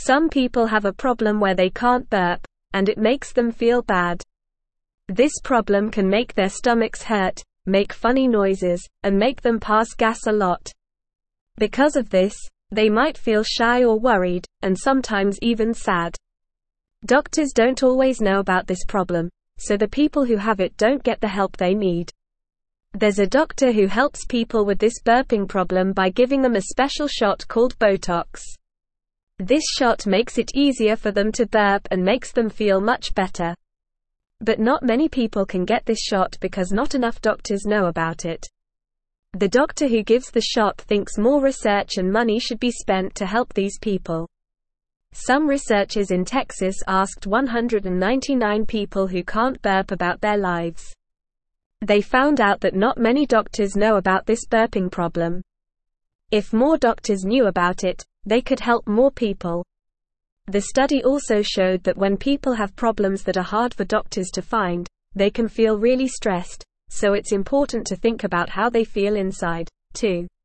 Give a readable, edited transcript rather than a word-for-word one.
Some people have a problem where they can't burp, and it makes them feel bad. This problem can make their stomachs hurt, make funny noises, and make them pass gas a lot. Because of this, they might feel shy or worried, and sometimes even sad. Doctors don't always know about this problem, so the people who have it don't get the help they need. There's a doctor who helps people with this burping problem by giving them a special shot called Botox. This shot makes it easier for them to burp and makes them feel much better. But not many people can get this shot because not enough doctors know about it. The doctor who gives the shot thinks more research and money should be spent to help these people. Some researchers in Texas asked 199 people who can't burp about their lives. They found out that not many doctors know about this burping problem. If more doctors knew about it, they could help more people. The study also showed that when people have problems that are hard for doctors to find, they can feel really stressed, so it's important to think about how they feel inside, too.